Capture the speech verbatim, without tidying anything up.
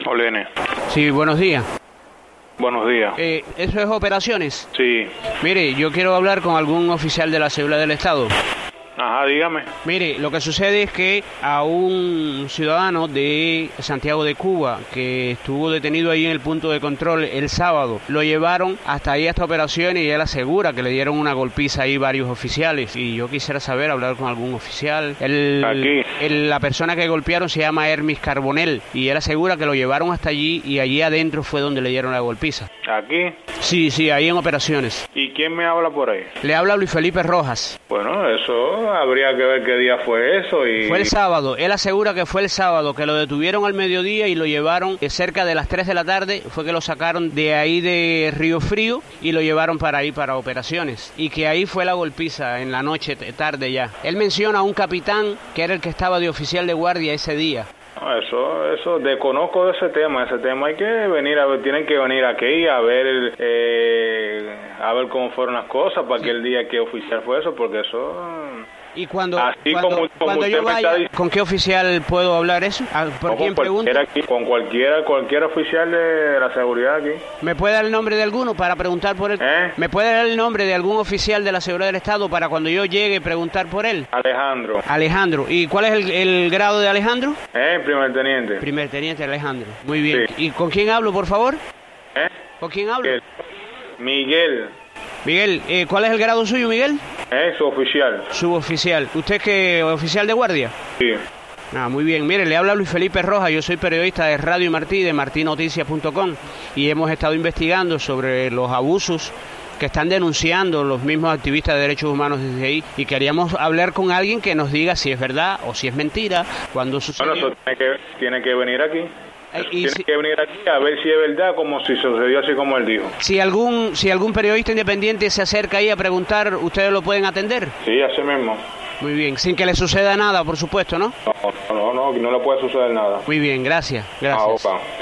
Olene. Sí, buenos días. Buenos días. Eh, ¿Eso es operaciones? Sí. Mire, yo quiero hablar con algún oficial de la Seguridad del Estado. Ajá, dígame. Mire, lo que sucede es que a un ciudadano de Santiago de Cuba que estuvo detenido ahí en el punto de control el sábado, lo llevaron hasta ahí a esta operación y él asegura que le dieron una golpiza ahí varios oficiales y yo quisiera saber, hablar con algún oficial. El, Aquí. el, la persona que golpearon se llama Hermis Carbonell y él asegura que lo llevaron hasta allí y allí adentro fue donde le dieron la golpiza. ¿Aquí? Sí, sí, ahí en operaciones. ¿Y quién me habla por ahí? Le habla Luis Felipe Rojas. Bueno, eso habría que ver qué día fue eso y... Fue el sábado, él asegura que fue el sábado, que lo detuvieron al mediodía y lo llevaron cerca de las tres de la tarde, fue que lo sacaron de ahí de Río Frío y lo llevaron para ahí, para operaciones, y que ahí fue la golpiza en la noche, tarde ya. Él menciona a un capitán que era el que estaba de oficial de guardia ese día. Eso, eso, desconozco de ese tema, ese tema hay que venir a ver, tienen que venir aquí a ver, eh, a ver cómo fueron las cosas para sí. que el día que oficial fue eso, porque eso... Y cuando, Así cuando, como, como cuando yo vaya, diciendo, ¿con qué oficial puedo hablar eso? ¿Por no, quién con pregunto? Aquí, con cualquiera, cualquier oficial de la seguridad aquí. ¿Me puede dar el nombre de alguno para preguntar por él? ¿Eh? ¿Me puede dar el nombre de algún oficial de la Seguridad del Estado para cuando yo llegue preguntar por él? Alejandro. Alejandro. ¿Y cuál es el, el grado de Alejandro? ¿Eh? Primer teniente. Primer teniente Alejandro. Muy bien. Sí. ¿Y con quién hablo, por favor? ¿Eh? ¿Con quién hablo? Miguel. Miguel. Miguel, eh, ¿cuál es el grado suyo, Miguel? ¿Eh? Su oficial. Suboficial. ¿Usted es que oficial de guardia? Sí. Ah, muy bien. Mire, le habla Luis Felipe Rojas, yo soy periodista de Radio Martí, de martí noticias punto com, y hemos estado investigando sobre los abusos que están denunciando los mismos activistas de derechos humanos desde ahí, y queríamos hablar con alguien que nos diga si es verdad o si es mentira, cuando sucedió. Bueno, eso tiene que, tiene que venir aquí. Eh, y tiene si, que venir aquí a ver si es verdad, como si sucedió así como él dijo. si algún si algún periodista independiente se acerca ahí a preguntar, ¿ustedes lo pueden atender? Sí, así mismo. Muy bien, sin que le suceda nada, por supuesto, ¿no? No, no, no, no, no le puede suceder nada. Muy bien, gracias, gracias. Ah, opa.